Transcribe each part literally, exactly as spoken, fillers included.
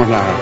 tenemos nada.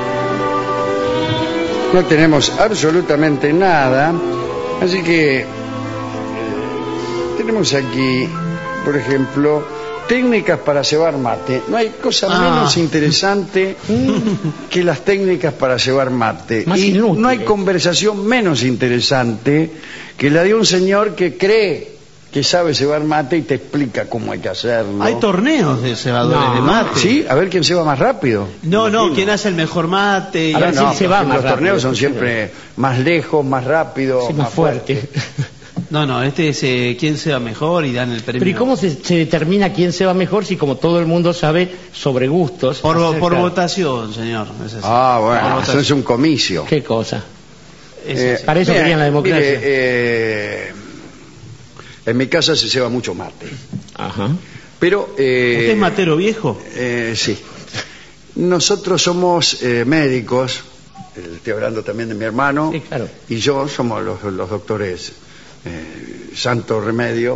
No tenemos absolutamente nada. Así que eh, tenemos aquí, por ejemplo, técnicas para cebar mate. No hay cosa ah. menos interesante que las técnicas para cebar mate. Más y inútil. No hay conversación menos interesante que la de un señor que cree que sabe cebar mate y te explica cómo hay que hacerlo. Hay torneos de cebadores no, de mate. Sí, a ver quién ceba más rápido. No, no, quién hace el mejor mate. Y a ver, no, se va los más torneos rápido, son siempre más lejos, más rápido, sí, más, más fuerte. fuerte. No, no, este es eh, quién se va mejor y dan el premio. Pero ¿y cómo se, se determina quién se va mejor si como todo el mundo sabe sobre gustos? Por, acerca... por votación, señor. Es así. Ah, bueno, Por eso votación. es un comicio. ¿Qué cosa? Es Eh, así. Para eso mire, querían la democracia. mire, eh, en mi casa se ceba mucho mate. Ajá. Pero... Eh, ¿Usted es matero viejo? Eh, sí. Nosotros somos eh, médicos, eh, estoy hablando también de mi hermano, Sí, claro. y yo somos los, los doctores eh, Santo Remedio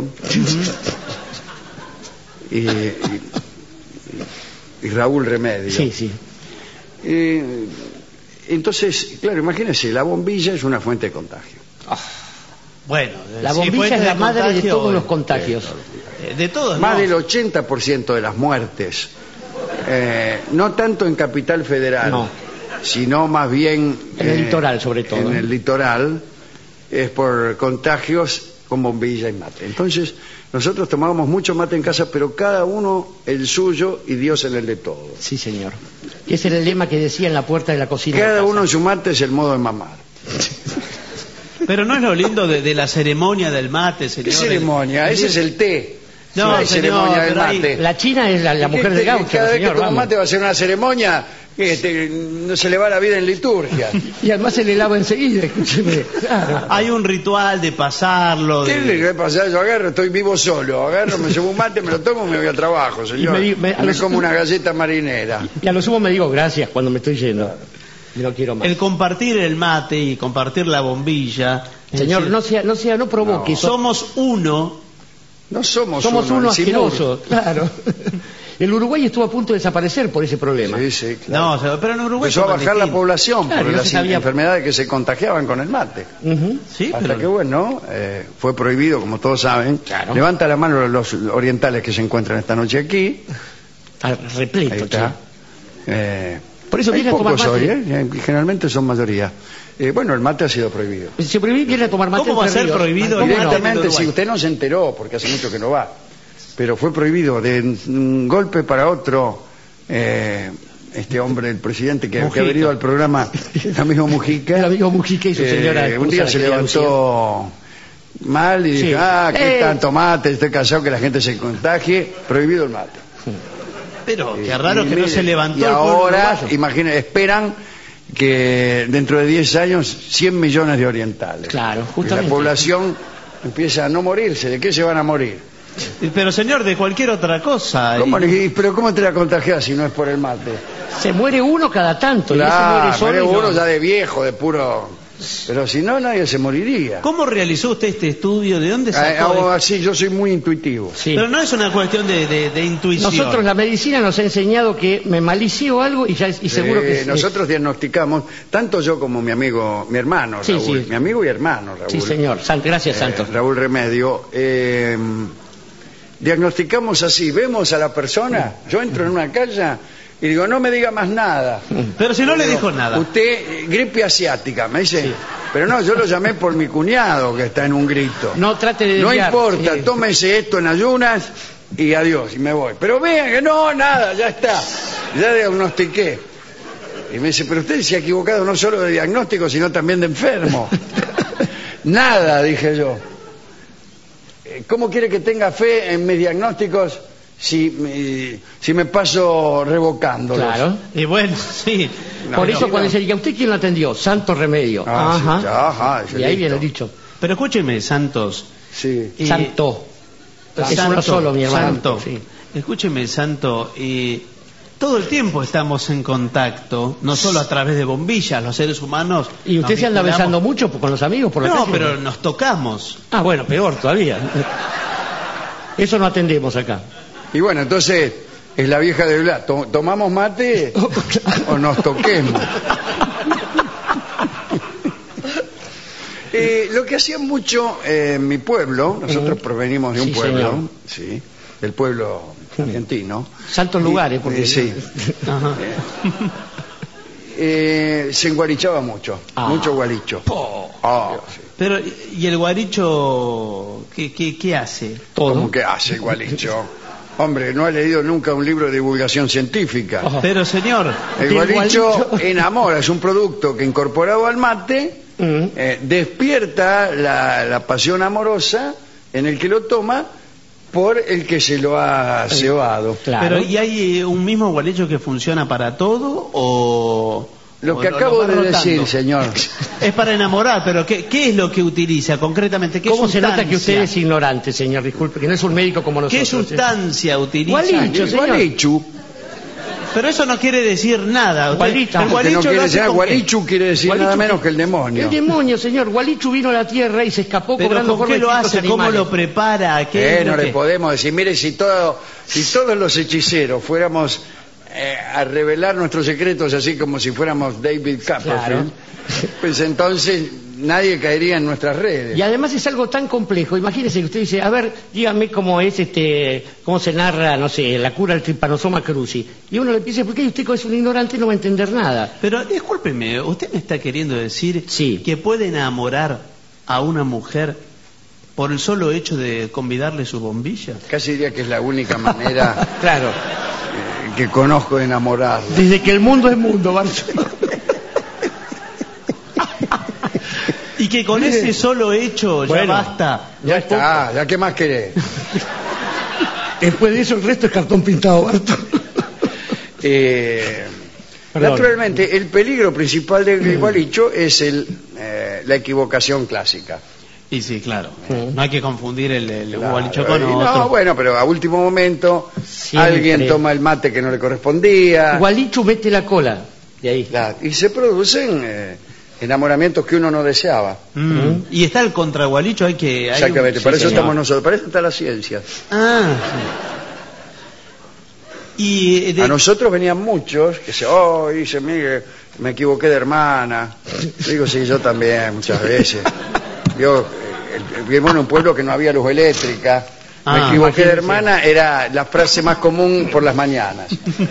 y, y, y Raúl Remedio. Sí, sí. Eh, entonces, claro, imagínense, la bombilla es una fuente de contagio. Bueno, La sí, bombilla fuente es la madre de contagio, todos los eh, contagios. eh, De todos, Más no. del ochenta por ciento de las muertes, eh, no tanto en Capital Federal, No. sino más bien En el litoral, sobre todo, en ¿eh? el litoral, es por contagios con bombilla y mate. Entonces, nosotros tomábamos mucho mate en casa, pero cada uno el suyo y Dios en el de todos. Sí, señor. Y ese era el lema que decía en la puerta de la cocina. Cada de casa. uno en su mate es el modo de mamar. Pero no es lo lindo de, de la ceremonia del mate, señor. ¿Qué ceremonia? El- Ese es el té. No, No hay señor, ceremonia del pero hay- mate. La China es la, la mujer Que- de que gaucho, Cada vez señor, que toma vamos. mate va a ser una ceremonia que te- no se le va la vida en liturgia. Y además se le lava enseguida, escúcheme. Claro. Hay un ritual de pasarlo. ¿Qué De... le va a pasar? Yo agarro, estoy vivo solo, agarro, me llevo un mate, me lo tomo y me voy al trabajo, señor. Y me Me, di- me- a los- como una galleta marinera. Y a lo sumo me digo gracias cuando me estoy yendo. Y no quiero más. El compartir el mate y compartir la bombilla. es Señor, decir, no sea, no sea, no provoque. No. so- somos uno. No somos, somos uno, uno el Simur. asqueroso, claro. El Uruguay estuvo a punto de desaparecer por ese problema. Sí, sí, claro. No, o sea, pero en Uruguay Empezó a toman bajar la distinto. población Claro, por no las se sabía. enfermedades que se contagiaban con el mate. Ujú. Sí, Hasta pero que, bueno, eh, fue prohibido, como todos saben. Claro. Levanta la mano los orientales que se encuentran esta noche aquí. Está Ahí repleto, está. che. Eh, Por eso hay viene a tomar pocos mate. hoy, ¿eh? Generalmente son mayoría. Eh, bueno, el mate ha sido prohibido. Si prohibí, viene a tomar mate. ¿Cómo va a Entre ser Ríos. prohibido ¿Cómo el no? mate? Directamente, Uruguay. si usted no se enteró, porque hace mucho que no va, pero fue prohibido de un golpe para otro. Eh, este hombre, el presidente que, que ha Mujica. venido al programa, el amigo Mujica, El amigo Mujica y su eh, señora un esposa, día la se querida levantó mal y Sí. dijo, ah, qué Eh. tanto mate, estoy cansado que la gente se contagie, prohibido el mate. Pero qué Eh, raro y que no mire, se levantó y el pueblo ahora, uruguayo. imaginen, esperan que dentro de diez años cien millones de orientales. Claro, Y justamente. la población empieza a no morirse. ¿De qué se van a morir? Pero señor, de cualquier otra cosa. ¿Cómo Y- le- ¿Pero cómo te la contagias si no es por el mate? Se muere uno cada tanto. y ese Claro, muere solo. muere y no- uno ya de viejo, de puro... Pero si no, nadie se moriría. ¿Cómo realizó usted este estudio? ¿De dónde Ah, sacó? hago esto? así, yo soy muy intuitivo. Sí. Pero no es una cuestión de, de- de intuición. Nosotros, la medicina nos ha enseñado que me malició algo y ya y seguro Eh, que nosotros diagnosticamos, tanto yo como mi amigo, mi hermano Sí, Raúl, sí. mi amigo y hermano Raúl. Sí, señor. San- Gracias, Eh, Santos. Raúl Remedio, eh, diagnosticamos así, vemos a la persona, yo entro en una calle y digo, no me diga más nada. Pero si no le Digo, dijo nada. Usted, eh, gripe asiática, me dice, pero no, yo lo llamé por mi cuñado que está en un grito. No trate de No desviar. importa, Sí. tómese esto en ayunas y adiós, y me voy. Pero vean que no, nada, ya está, ya diagnostiqué. Y me dice, pero usted se ha equivocado no solo de diagnóstico, sino también de enfermo. Nada, dije yo. Eh, ¿Cómo quiere que tenga fe en mis diagnósticos si, me- si me paso revocándolos? Claro. Y bueno, sí. No, Por no, eso no. cuando dice, ¿y a usted quién lo atendió? Santo Remedio. Ah, Ajá. sí, ya, ajá, ese Y ahí listo. viene dicho. Pero escúcheme, Santos. Sí. y- Santo. Es Santo, uno solo, mi hermano. Santo. Sí. Escúcheme, Santo. Y todo el tiempo estamos en contacto, no solo a través de bombillas, los seres humanos. ¿Y usted nos se anda vinculamos- besando mucho con los amigos por la No, calle? pero nos tocamos. Ah, bueno, peor todavía. Eso no atendemos acá. Y bueno, entonces, Es la vieja de Blas. To- ¿Tomamos mate o nos toquemos? Eh, lo que hacían mucho eh, en mi pueblo, nosotros provenimos de un Sí, pueblo, señor. sí, del pueblo argentino. Santos Y- lugares, porque... eh, sí. Ajá. Eh, se enguarichaba mucho, Ah. mucho guaricho. Po. Ah, sí. Pero, ¿y el guaricho qué, qué, qué hace? Todo. ¿Cómo que hace el guaricho? Hombre, no ha leído nunca un libro de divulgación científica. Ajá. Pero, señor, El Del guaricho guaricho. enamora, es un producto que incorporado al mate Mm. eh, despierta la, la pasión amorosa en el que lo toma por el que se lo ha cebado. Claro. pero ¿y hay eh, un mismo guaricho que funciona para todo o...? Lo o que lo- acabo lo va de rotando? decir, señor. Es para enamorar, pero ¿qué, qué es lo que utiliza concretamente? ¿Qué ¿Cómo se nota sustancia? que usted es ignorante, señor? Disculpe, que no es un médico como nosotros. ¿Qué sustancia utiliza? Gualicho, El señor. gualichu, Pero eso no quiere decir nada. Usted- Gualita. el que gualicho no quiere lo hace decir nada, con qué? gualichu quiere decir Gualichu, nada menos ¿qué? que el demonio. El demonio, señor. Gualichu vino a la tierra y se escapó Pero cobrando ¿con forma qué lo de distintos hace? ¿Cómo animales. lo prepara? ¿Qué Eh, es lo no le que- podemos decir, mire, si, todo, si todos los hechiceros fuéramos eh, a revelar nuestros secretos así como si fuéramos David Copperfield, Claro. pues entonces nadie caería en nuestras redes. Y además es algo tan complejo. Imagínese que usted dice, a ver, dígame cómo es este, cómo se narra, no sé, la cura del Trypanosoma cruzi. Y uno le dice, ¿por qué usted es un ignorante y no va a entender nada? Pero discúlpeme, ¿usted me está queriendo decir Sí. que puede enamorar a una mujer por el solo hecho de convidarle su bombilla? Casi diría que es la única manera Claro. eh, que conozco de enamorar. Desde que el mundo es mundo, Barcelona. Y que con ese solo hecho ya Bueno. basta. Ya está, ya qué más querés. Después de eso el resto es cartón pintado, Barto. Eh, Perdón. naturalmente, el peligro principal del gualicho es el, eh, la equivocación clásica. Y sí, claro. Sí. No hay que confundir el, el Claro, gualicho con y otro. no, bueno, pero a último momento Siempre. alguien toma el mate que no le correspondía. Gualichu mete la cola. De ahí. Claro, y se producen eh, enamoramientos que uno no deseaba. Mm. Y está el contragualicho, hay que... hay un- Exactamente, sí, para eso señor. estamos nosotros, para eso está la ciencia. Ah, sí. Y eh, de- A nosotros venían muchos que se, oh, dice Miguel, me equivoqué de hermana. Digo, sí, yo también, muchas veces. Yo, eh, el- vivimos en un pueblo que no había luz eléctrica. Me Ah, equivoqué de imagínese. hermana, era la frase más común por las mañanas.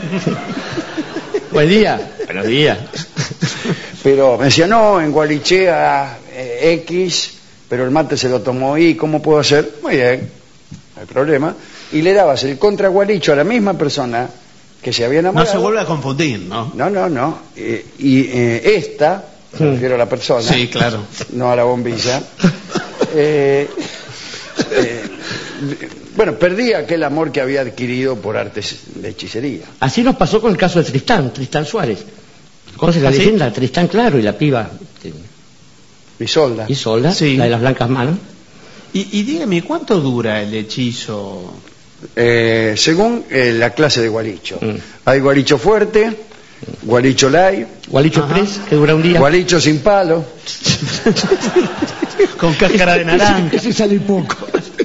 Buen día. Buenos días. Pero me decía, no, en Gualichea eh, X, pero el mate se lo tomó Y, ¿cómo puedo hacer? Muy bien, no hay problema. Y le dabas el contra gualicho a la misma persona que se había no enamorado. se vuelve a confundir, ¿no? No, no, no. Eh, y eh, esta, me refiero a la persona, Sí, claro. no a la bombilla, eh, eh, bueno, perdí aquel amor que había adquirido por artes de hechicería. Así nos pasó con el caso de Tristán, Tristán Suárez. ¿Conoces la ¿Ah, sí? leyenda? Tristán, claro, y la piba. Isolda. Isolda, Sí. la de las blancas manos. Y, y dígame, ¿cuánto dura el hechizo? Eh, según eh, la clase de gualicho. Mm. Hay gualicho fuerte, gualicho light, Gualicho Ajá. Express, que dura un día. gualicho sin palo. Con cáscara de naranja. Ese sale poco.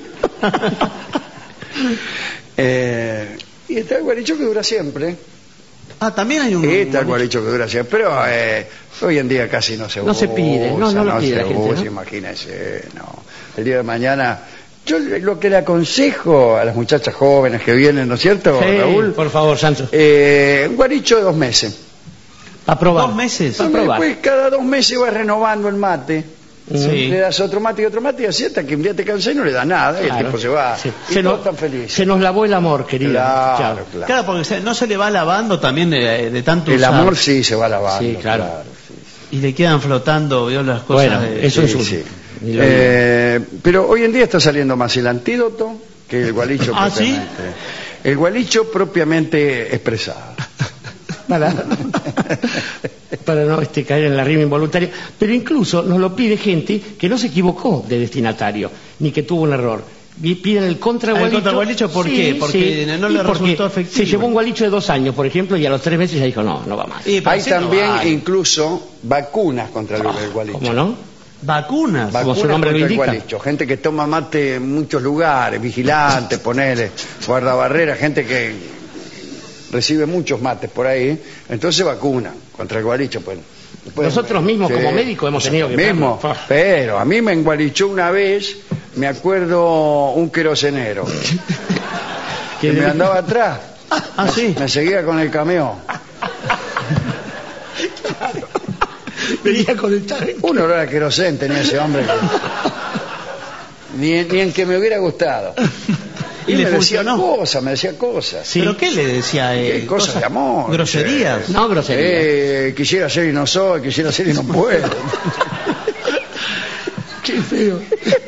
Eh, y está el gualicho que dura siempre. Ah, también hay un... Y está el gualicho que dura siempre. Pero eh, hoy en día casi no se usa. No se pide, no, no lo pide se la gente, usa, ¿no? imagínese, no. El día de mañana... Yo lo que le aconsejo a las muchachas jóvenes que vienen, ¿no es cierto, Sí, Raúl? por favor, Sancho. Eh, un gualicho de dos meses. A probar. Dos meses. Para probar. Después cada dos meses va renovando el mate. Sí. Le das otro mate y otro mate y así hasta que un día te cansas y no le das nada y el Claro. tipo se va. Sí. Y Se, todos nos, están felices. se nos lavó el amor, querida. Claro, Chao. claro. Claro, porque se- no se le va lavando también de, de tanto El usar. amor sí se va lavando. Sí, claro. Y le quedan flotando, vio las cosas Bueno, de... eso es Sí, un... sí. ni lo Eh, pero hoy en día está saliendo más el antídoto que el gualicho ¿Ah, sí? propiamente. El gualicho propiamente expresado. para, para no este, caer en la rima involuntaria. Pero incluso nos lo pide gente que no se equivocó de destinatario, ni que tuvo un error. Y piden el contragualicho. Ah, ¿el contragualicho por qué? Porque no le Y porque resultó efectivo. Se llevó un gualicho de dos años, por ejemplo, y a los tres meses ya dijo, no, no va más. Y, pero Hay así no también vale. incluso vacunas contra el, el gualicho. ¿Cómo no? Vacunas. Va- Vacunas su nombre lo contra el indica. gualicho. Gente que toma mate en muchos lugares, vigilantes, ponele, guardabarreras, gente que recibe muchos mates por ahí, entonces se vacuna contra el gualicho. Pues, después, Nosotros mismos sí, como médicos hemos tenido que... mismo, pero a mí me engualichó una vez, me acuerdo, un querosenero que me andaba atrás. Ah, sí. Me seguía con el camión. Venía con el tanque. Un olor a querosén tenía ese hombre que... ni, ni en que me hubiera gustado. Y, y le me decía funcionó. cosas, me decía cosas. Sí. ¿Pero qué le decía? ¿Qué Eh, cosas de amor? ¿Groserías? No, grosería. Eh, quisiera ser y no soy, quisiera ser y no puedo. Qué feo.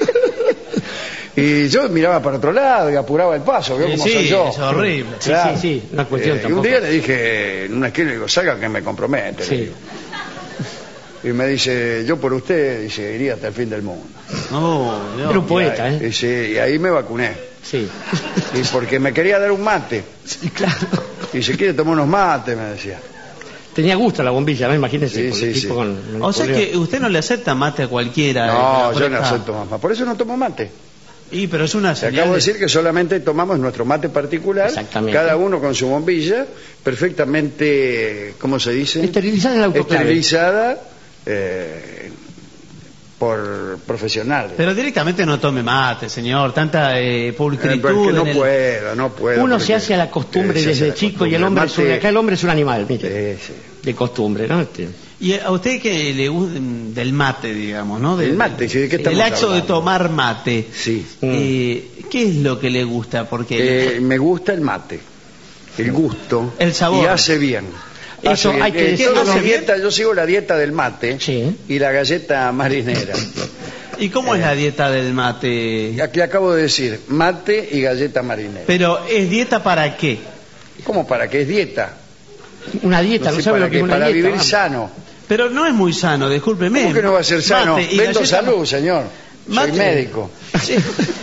Y yo miraba para otro lado y apuraba el paso, ¿vio Sí, cómo sí, soy yo? es horrible. Sí, sí, sí, una cuestión Eh, y un tampoco. día le dije en una esquina, le digo, salga que me compromete. le Sí. digo. Y me dice, yo por usted, dice, iría hasta el fin del mundo. Oh, Dios. Era un poeta, y, ¿eh? y, sí, y ahí me vacuné. Sí. Y porque me quería dar un mate. Sí, claro. Y si quiere tomar unos mates, me decía. Tenía gusto la bombilla, ¿no? Imagínese. Sí, porque el sí, tipo sí. con- O sea con- que usted no le acepta mate a cualquiera. eh, No, que yo le no ofrezca. acepto más. Por eso no tomo mate. Y pero es una Te señal acabo de decir que solamente tomamos nuestro mate particular, Exactamente. cada uno con su bombilla, perfectamente, ¿cómo se dice? Esterilizada en el autoclave. Esterilizada eh, por profesionales. Pero directamente no tome mate, señor. Tanta eh, Eh, pulcritud. porque no en el- puedo, no puedo. Uno porque, se hace a la costumbre eh, se hace desde a la chico y el costumbre. hombre es un, mate- acá el hombre es un animal, mire, Sí, sí. de costumbre, ¿no? Este, Y a usted que le gusta del mate, digamos, ¿no? Del mate, sí, ¿de qué estamos El acto de hablando? tomar mate. Sí. Eh, ¿Qué es lo que le gusta? Porque Eh, me gusta el mate, el gusto, El sabor. y hace bien. Eso Hace bien. hay que Eh, decirlo. todos los ¿Hace bien? dietas, yo sigo la dieta del mate Sí. y la galleta marinera. ¿y cómo es la dieta del mate? Aquí acabo de decir, mate y galleta marinera. Pero ¿es dieta para qué? ¿Cómo para qué es dieta? una dieta, no, sé sabe para lo que qué, es una para dieta. vivir vamos. sano. Pero no es muy sano, discúlpeme. ¿Cómo que no va a ser sano? Mate y Vendo galleta- salud, señor. Mate. Soy médico. Sí.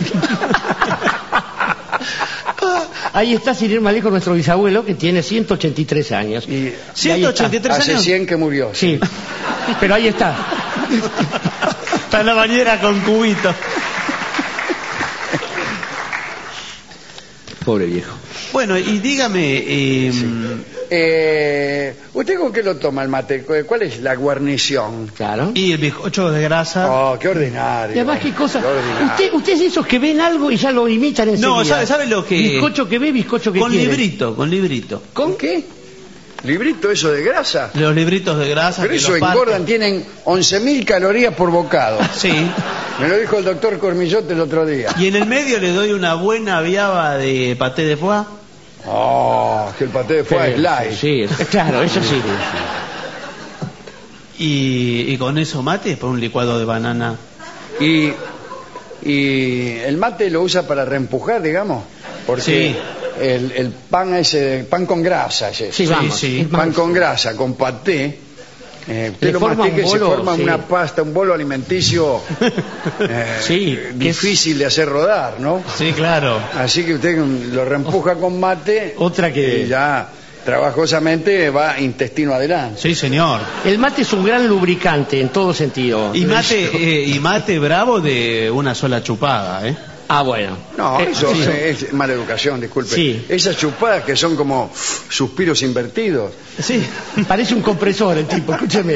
Ahí está, sin ir más lejos, nuestro bisabuelo, que tiene ciento ochenta y tres años. Y Y ahí ciento ochenta y tres hace años. cien que murió. Sí, pero ahí está. Está en la bañera con cubito. Pobre viejo. Bueno, y dígame, eh, Eh, ¿Usted con qué lo toma el mate? ¿Cuál es la guarnición? Claro. y el bizcocho de grasa. Oh, qué ordinario. Y además, qué cosa. Qué ordinario. Usted, usted es de esos que ven algo y ya lo imitan enseguida. No, ¿sabe, sabe lo que? Bizcocho que ve, bizcocho que Con quiere. librito, con librito. ¿Con qué? ¿Librito eso de grasa? Los libritos de grasa. Pero que eso los engordan, parten. tienen once mil calorías por bocado. Sí. Me lo dijo el doctor Cormillote el otro día. Y en el medio le doy una buena viaba de paté de foie. Oh, que el paté de foie es light. Sí, es- claro, eso sí. Y, y con eso mate, por un licuado de banana. Y, y el mate lo usa para reempujar, digamos, porque Sí. el, el pan ese, pan con grasa es eso. Sí, vamos. sí. es más- Pan con grasa, con paté, eh, usted Le lo forma mastica un y se bolo, forma sí. una pasta, un bolo alimenticio eh, Sí, eh, que es- difícil de hacer rodar, ¿no? Sí, claro. Así que usted lo reempuja con mate Otra que- y ya trabajosamente va intestino adelante. Sí, señor. El mate es un gran lubricante en todo sentido. Y mate, eh, y mate bravo de una sola chupada, ¿eh? Ah, bueno. No, Eh, eso sí. es mala educación, disculpe. Sí. Esas chupadas que son como suspiros invertidos. Sí. Parece un compresor el tipo, escúcheme.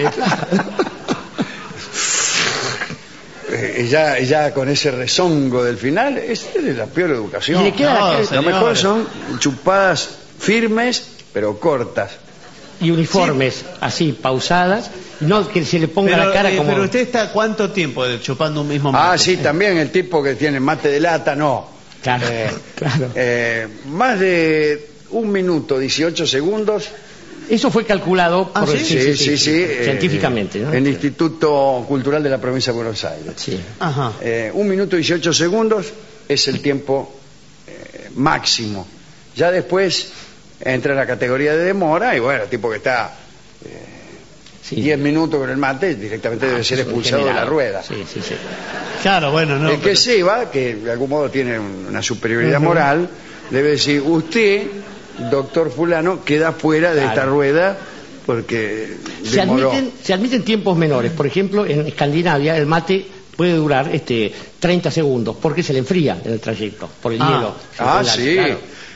Eh, ya, ya con ese rezongo del final, es de la peor educación. Y le queda No, la- Lo señores. mejor son chupadas firmes, pero cortas. y uniformes, así, pausadas, y no que se le ponga Pero, la cara eh, como... pero usted está cuánto tiempo de- chupando un mismo mate. Ah, sí, también el tipo que tiene mate de lata, no. Claro, Eh, claro. eh, más de un minuto, dieciocho segundos. Eso fue calculado Ah, por... ¿sí? Sí, sí, sí. eh, científicamente, ¿no? El Instituto Cultural de la Provincia de Buenos Aires. Sí. Ajá. Eh, un minuto dieciocho segundos es el tiempo eh, máximo. Ya después entra la categoría de demora y bueno, el tipo que está Sí. diez minutos con el mate directamente debe Ah, ser es un expulsado de la generado. rueda. Sí, sí, sí. Claro, bueno, no. el que pero- se va, que de algún modo tiene un- una superioridad moral, debe decir, usted, doctor fulano, queda fuera de Claro. esta rueda porque Se demoró. admiten, se admiten tiempos menores. Por ejemplo, en Escandinavia el mate puede durar este treinta segundos porque se le enfría en el trayecto por el Ah. hielo. Ah, Claro, sí. claro.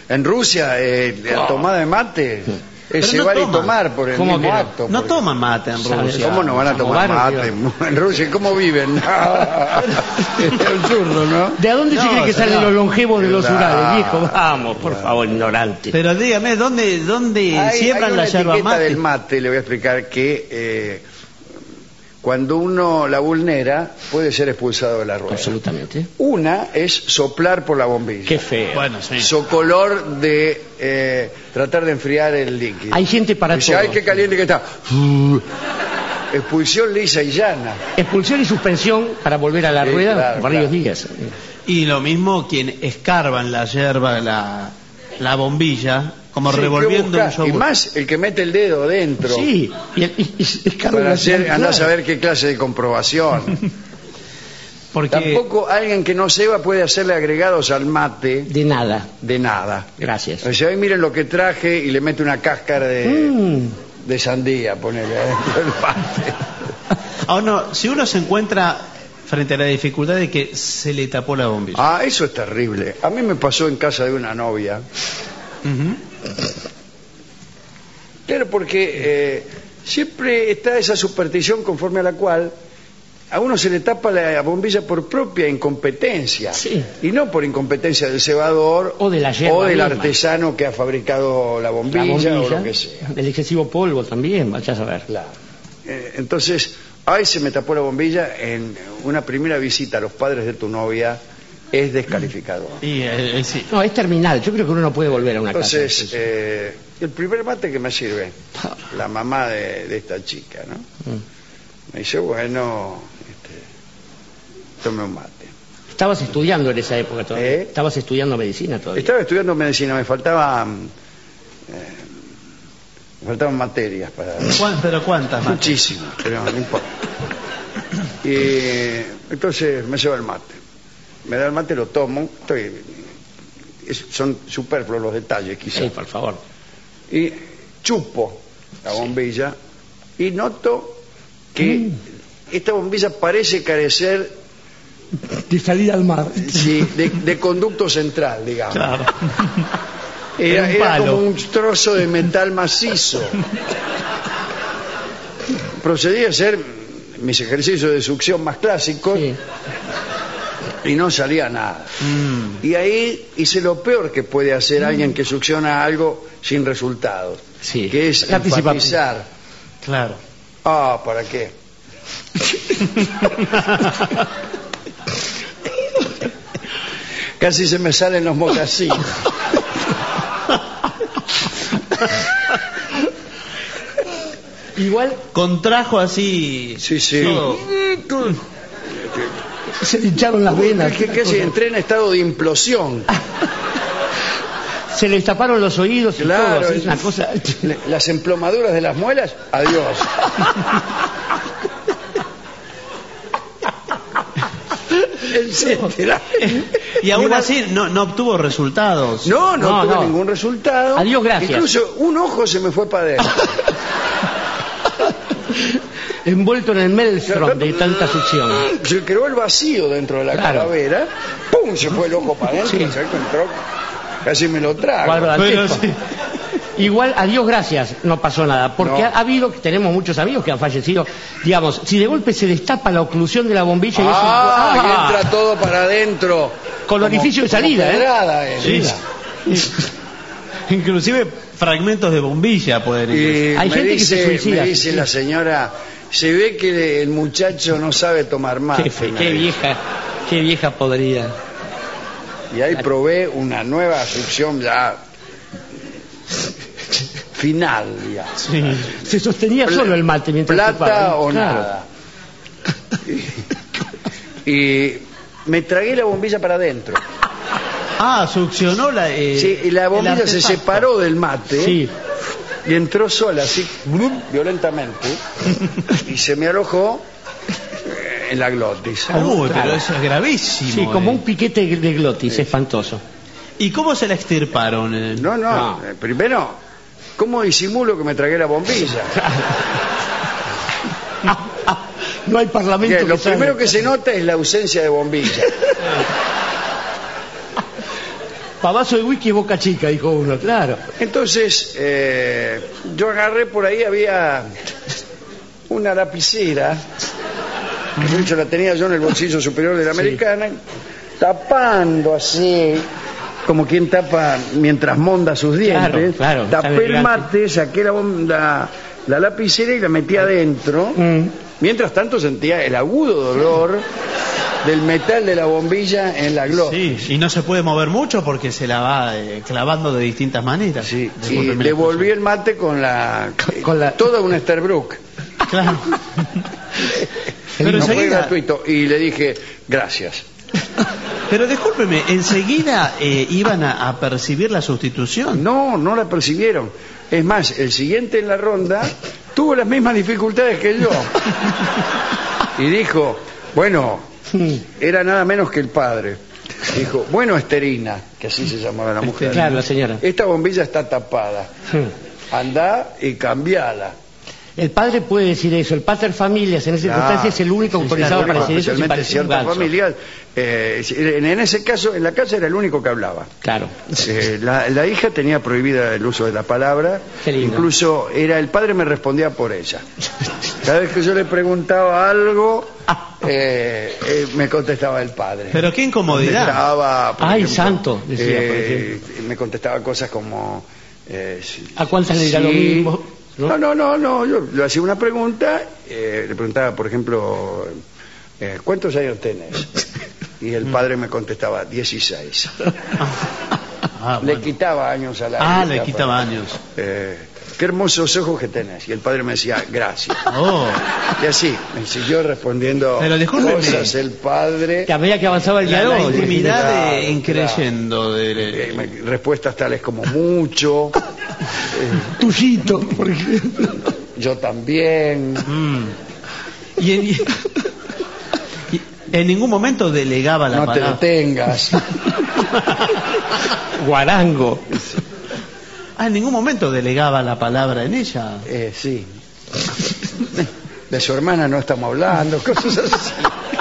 En Rusia, eh, la tomada de mate es Pero llevar no y toman. tomar por el ¿Cómo mismo que no? acto. No porque- toman mate en ¿Sabes? Rusia. ¿Cómo no van a Como tomar barrio. mate? En Rusia, ¿cómo viven? El zurdo, ¿no? ¿De dónde se No, cree que señor. salen los longevos de los Claro. Urales, viejo? Vamos, por favor, ignorante. Pero dígame, ¿dónde, dónde Hay, siembran hay una la yerba etiqueta mate? del mate, le voy a explicar que eh, cuando uno la vulnera puede ser expulsado de la rueda. Absolutamente. Una es soplar por la bombilla. Qué feo. Bueno, sí. Socolor de eh, tratar de enfriar el líquido. Hay gente para Dice, todo. ay, qué caliente que está. Expulsión lisa y llana. Expulsión y suspensión para volver a la Sí, rueda claro, varios claro. días. Y lo mismo quien escarba en la yerba, la, la bombilla, como Sí, ¿qué revolviendo un buscas? Y yogur. más el que mete el dedo dentro. Sí, y, y, y- y- Carlos Para hacer, García, anda a claro. saber qué clase de comprobación. Porque Tampoco alguien que no sepa puede hacerle agregados al mate De nada, de nada. gracias. O sea, ahí miren lo que traje y le mete una cáscara de, Mm, de sandía, ponele adentro del mate. ah, no, si uno se encuentra frente a la dificultad de que se le tapó la bombilla. Ah, eso es terrible. A mí me pasó en casa de una novia. Ujú. Claro, porque eh, siempre está esa superstición conforme a la cual a uno se le tapa la bombilla por propia incompetencia. Sí. Y no por incompetencia del cebador O de la yerba o del misma. artesano que ha fabricado la la bombilla, bombilla, o lo que sea. el excesivo polvo también, vaya a saber. Claro. Eh, entonces, ay, se me tapó la bombilla en una primera visita a los padres de tu novia, es descalificador. Y eh, eh, sí. No, es terminal, yo creo que uno no puede volver a una Entonces, casa. eh, el primer mate que me sirve, la mamá de, de esta chica, ¿no? Mm. Me dice, bueno, este, tome un mate. Estabas estudiando en esa época todavía. ¿Eh? Estabas estudiando medicina todavía. Estaba estudiando medicina, me faltaban, eh, me faltaban materias para... ¿Cuán- ¿Pero cuántas más? Muchísimas, pero no importa. Y entonces me lleva el mate. Me da el mate, lo tomo. Estoy, es- son superfluos los detalles, quizás. Sí, por favor. Y chupo la bombilla y noto que Mm. esta bombilla parece carecer De salir al mar. sí, de, de conducto central, digamos. Claro. Era, Era un era palo. como un trozo de metal macizo. Procedí a hacer mis ejercicios de succión más clásicos Sí. y no salía nada. Mm. Y ahí hice lo peor que puede hacer alguien que succiona algo sin resultados, Sí. que es La anticipación. enfatizar. Claro. Ah, ¿para qué? Casi se me salen los mocasines. Igual Contrajo así. Sí, sí. todo. se le hincharon las venas. Que casi entré en estado de implosión. Se le taparon los oídos y Claro, todo. así, es- una cosa. Las emplomaduras de las muelas, adiós. Etcétera. Y aún así no, no obtuvo resultados. No, no, No, tuve no. ningún resultado. Adiós, gracias. Incluso un ojo se me fue para adentro. Envuelto en el maelstrom de tanta succión. Se creó el vacío dentro de la Claro. calavera. ¡Pum! Se fue el ojo para adentro. Sí. Se encontró. Casi me lo trago. Cuadro Pero dantesco. sí. Igual, a Dios gracias, no pasó nada, porque No. ha, ha habido, tenemos muchos amigos que han fallecido, digamos, si de golpe se destapa la oclusión de la bombilla y eso... Ah, y ¡Ah! entra todo para adentro. Con orificio de salida, ¿eh? pedrada, eh. Sí. Inclusive fragmentos de bombilla pueden ir. Y Hay me gente que dice, se suicida, me dice sí. la señora, se ve que el muchacho no sabe tomar mate. Qué, fe- me qué dice. vieja, qué vieja podrida. Y ahí probé una nueva succión ya final, ya. Sí. Se sostenía solo el mate mientras Plata chupaba, o claro. nada. Y, y me tragué la bombilla para adentro. Ah, succionó la. eh, Sí, y la el bombilla se artefacto. separó del mate Sí, y entró sola, así, blum, violentamente, y se me alojó eh, en la glotis. Uy, Claro. pero eso es gravísimo. sí, como eh. un piquete de glotis, espantoso. ¿Y cómo se la extirparon? eh? No, no, No. eh, primero, ¿cómo disimulo que me tragué la bombilla? No hay parlamento Que que lo salve. primero que se nota es la ausencia de bombilla. Pavazo de whisky y Boca Chica, dijo uno, claro. Entonces, eh, yo agarré por ahí, había una lapicera, que de hecho la tenía yo en el bolsillo superior de la Sí. americana, tapando así, como quien tapa mientras monda sus dientes. Claro, claro, tan Tapé el elegante. mate, saqué la, bom- la, la lapicera y la metí adentro. Mm. Mientras tanto sentía el agudo dolor del metal de la bombilla en la glosa. Sí, y no se puede mover mucho porque se la va eh, clavando de distintas maneras. Sí, y Discúlpeme la devolví el mate con la, Con la- toda una Sterbrook. expresión. Claro. Pero No fue enseguida, gratuito. Y le dije, gracias. pero discúlpeme, enseguida eh, iban a, a percibir la sustitución. No, no la percibieron. Es más, el siguiente en la ronda tuvo las mismas dificultades que yo. Y dijo, bueno, era nada menos que el padre. Dijo, bueno, Esterina, que así se llamaba la mujer. Claro, la señora. Esta bombilla está tapada. Andá y cambiala. El padre puede decir eso. El pater familias en esa circunstancia es el único autorizado Bueno, para decir eso sin especialmente parecer un ciertas ganso. familias. eh, en, en ese caso, en la casa era el único que hablaba. Claro. Eh, la, la hija tenía prohibida el uso de la palabra. Qué lindo. Incluso era el padre me respondía por ella. Cada vez que yo le preguntaba algo, eh, eh, me contestaba el padre. Pero qué incomodidad. Contestaba, por Ay, ejemplo, santo, decía, por eh, me contestaba cosas como... eh, si- ¿A cuántas le dirá sí. lo mismo? ¿No? No, no, no, no, yo le hacía una pregunta, eh, le preguntaba, por ejemplo, eh, ¿cuántos años tenés? Y el padre me contestaba, dieciséis. Ah, Le bueno. quitaba años a la Ah, hija le quitaba para- años. Eh, qué hermosos ojos que tenés. Y el padre me decía, gracias. Oh. Y así, me siguió respondiendo Pero discúlpeme. cosas el padre. Que a medida que avanzaba el La, la diálogo... intimidad Claro, de increyendo de, eh, me- respuestas tales como mucho, Tuyito, por ejemplo. yo también. Mm. y, en, y en ningún momento delegaba la No te palabra. detengas. Guarango. Ah, en ningún momento delegaba la palabra en ella. Eh, sí. De su hermana no estamos hablando, cosas así.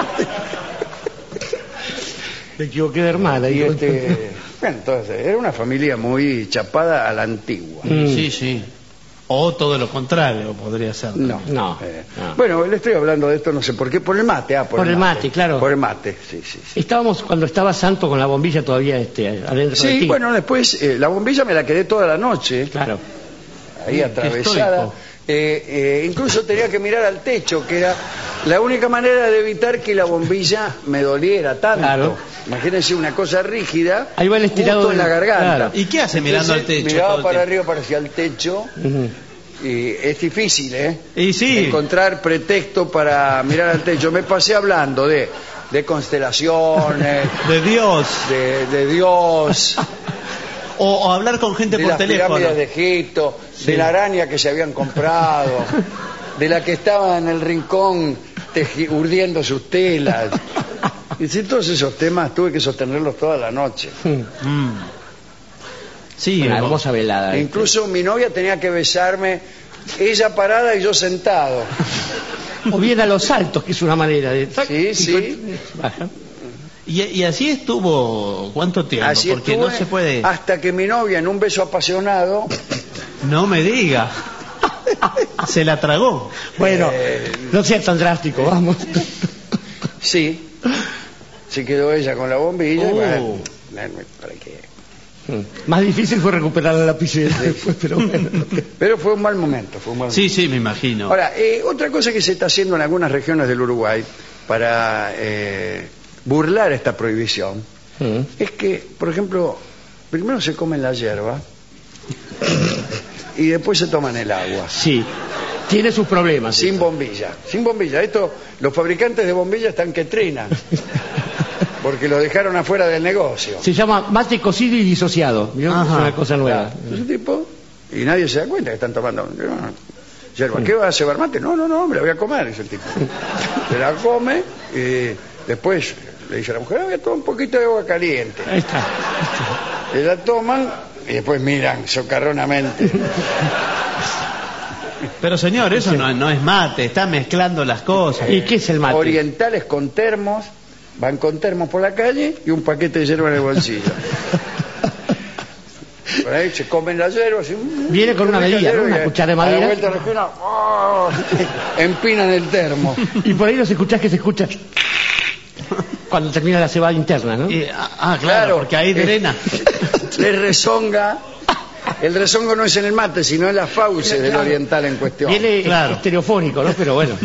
Me equivoqué de hermana. Y digo. este, bueno, entonces, era una familia muy chapada a la antigua. Mm. Sí, sí. O todo lo contrario podría ser. No. No, Eh, no. Bueno, le estoy hablando de esto, no sé por qué, por el mate. Ah, por, Por el mate, claro. Por el mate, sí, sí. Sí, Estábamos cuando estaba Santo con la bombilla todavía este, adentro de Sí, ti. bueno, después eh, la bombilla me la quedé toda la noche, Claro. ahí atravesada. estoico. Eh, eh, incluso tenía que mirar al techo, que era la única manera de evitar que la bombilla me doliera tanto. Claro. Imagínense una cosa rígida, Ahí va el estirado justo en del- la garganta. claro. ¿Y qué hace mirando al techo todo Miraba el para tiempo? arriba, para hacia el techo, Ujú. y es difícil, ¿eh? Y sí. Encontrar pretexto para mirar al techo. Me pasé hablando de, de constelaciones, De Dios. de, de Dios, O, o hablar con gente de por las teléfono. pirámides de Egipto, de la araña que se habían comprado, de la que estaba en el rincón teji- urdiendo sus telas. Y sí, todos esos temas tuve que sostenerlos toda la noche. Mm. Sí, Una o- hermosa velada. E incluso mi novia tenía que besarme, ella parada y yo sentado. O bien a los saltos, que es una manera de... Sí, sí. Baja. Y, y así estuvo cuánto tiempo, Así porque estuve no se puede. hasta que mi novia, en un beso apasionado, No me diga. Se la tragó. Bueno, Eh, no sea tan drástico, vamos. sí, se quedó ella con la bombilla. Oh. Bueno, ¿para qué? Más difícil fue recuperar la lapicera después, pero bueno. Pero fue un mal momento, fue un mal Sí, sí, me imagino. Ahora, eh, otra cosa que se está haciendo en algunas regiones del Uruguay para eh, burlar esta prohibición Mm. es que, por ejemplo, primero se comen la hierba y después se toman el agua. Sí, tiene sus problemas. Sin esto. bombilla, sin bombilla. Esto, los fabricantes de bombillas están que trinan, porque lo dejaron afuera del negocio. Se llama mate cocido y disociado. ¿Vio? Es Ajá. una cosa nueva. Ese tipo, y nadie se da cuenta que están tomando yerba. ¿Qué va a cebar mate? No, no, no, me la voy a comer, dice el tipo. Se la come y después le dice a la mujer, voy a tomar un poquito de agua caliente. Ahí está. Se la toman y después miran socarronamente. Pero señor, eso no, no es mate, está mezclando las cosas. ¿Y qué es el mate? Orientales con termos, van con termos por la calle y un paquete de hierba en el bolsillo. Por ahí se comen la hierba. Así, Viene con una medida, ¿no? Una y cuchara de a la madera. vuelta de la esquina, ¡oh! Empinan el termo. Y por ahí los escuchás que se escucha cuando termina la cebada interna, ¿no? Y- ah, ah, claro, porque ahí drena. Le rezonga. El rezongo no es en el mate, sino en las fauces del oriental en cuestión. Viene Claro. estereofónico, ¿no? Pero bueno.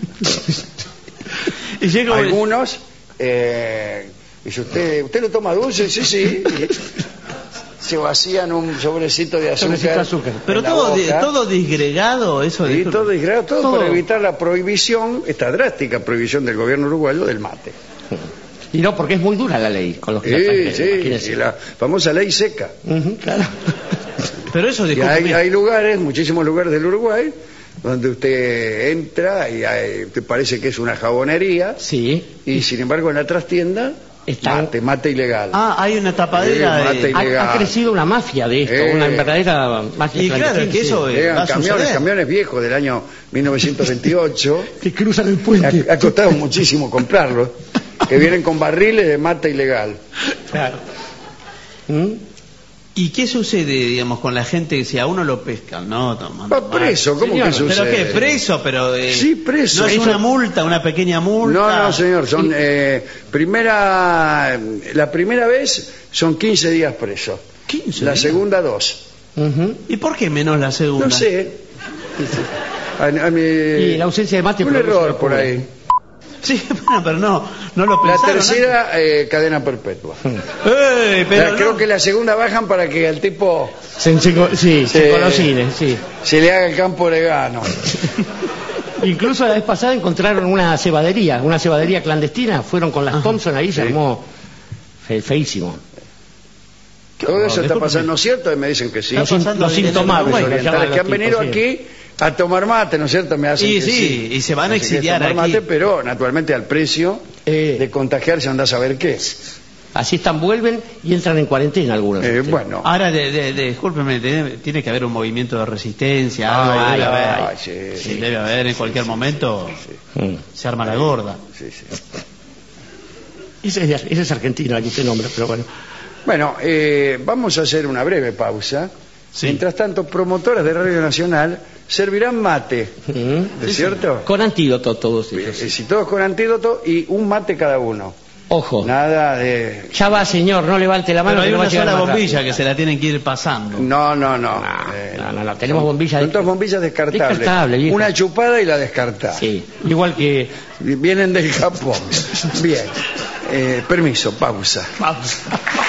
Y llega Algunos, eh, dice, ¿usted, ¿usted lo toma dulce? Sí, sí. Y se vacían un sobrecito de azúcar. Sobrecito de azúcar. Pero en la todo, di- boca. todo disgregado, eso Y de- todo, disgregado, todo, Todo. para evitar la prohibición, esta drástica prohibición del gobierno uruguayo del mate. Y no, porque es muy dura la ley con los que la Sí, trajeron, sí, imagínense. y la famosa ley seca. Ujú, claro. Pero eso, Y discúlpeme. hay, hay lugares, muchísimos lugares del Uruguay, donde usted entra y hay- te parece que es una jabonería, Sí. y sin embargo en la trastienda, Están- mate, mate ilegal. Ah, hay una tapadera Sí, mate de... y- Ha, Ilegal. ha crecido una mafia de esto, Eh. una verdadera mafia Y claro, clandestina, que sí. eso es- Llegan va a camiones, suceder. camiones viejos del año mil novecientos veintiocho. Que cruzan el puente. Ha, ha costado muchísimo comprarlos, que vienen con barriles de mate ilegal. Claro. ¿Mm? ¿Y qué sucede, digamos, con la gente que si a uno lo pescan, no? Tomando Va preso, ¿cómo Señor, que sucede? ¿Pero qué? ¿Preso? Pero, eh, Sí, preso. ¿no es Eso- una multa, una pequeña multa? No, no, señor, son eh, primera, la primera vez son quince días presos, quince la días. segunda dos. Ujú. ¿Y por qué menos la segunda? No sé. A- a mi- Y la ausencia de mate un produce error locura. por ahí. Sí, bueno, pero no, no lo La pensaron. tercera, eh, cadena perpetua. antes. ¡Ey, pero La- creo no! que la segunda bajan para que al tipo Se, se- sí, Sí. se colocine, sí. se le haga el campo de gano. Incluso la vez pasada encontraron una cebadería, una cebadería clandestina, fueron con las Thompson ahí, se Sí. armó fe- feísimo. Todo eso está discúlpeme. pasando, ¿cierto? Y me dicen que sí. Los, pasando los en- en intomables, Uruguay, lo Los llaman orientales los que han venido tipos, sí. aquí a tomar mate, ¿no es cierto? Me hacen Y que sí, y se van a Así que exiliar tomar aquí. mate, pero naturalmente al precio Eh. de contagiarse anda a saber qué. Así están, vuelven y entran en cuarentena algunos. Eh, Sí. bueno. Ahora, de, de, de- discúlpeme, tiene, tiene que haber un movimiento de resistencia, Ay, algo debe ay, haber. ay, sí, Sí, sí. debe haber en cualquier momento, Mm. se arma la gorda. Sí, sí. Ese, es, ese es argentino, aquí se nombra, pero bueno. Bueno, eh, vamos a hacer una breve pausa. Sí. Mientras tanto, promotoras de Radio Nacional servirán mate, Mm. ¿es cierto? Con antídoto todos ellos. Eh, si todos con antídoto y un mate cada uno. Ojo. Nada de... Ya va, señor, no levante la mano. Pero hay que no va una a llegar sola más bombilla rápido. que se la tienen que ir pasando. No, no, no. No, Eh, no, no, no, tenemos bombillas Son de- todas bombillas descartables. Descartable, viejo. Una chupada y la descartada. Sí, igual que... Vienen del Japón. Bien. Eh, permiso, pausa. Vamos.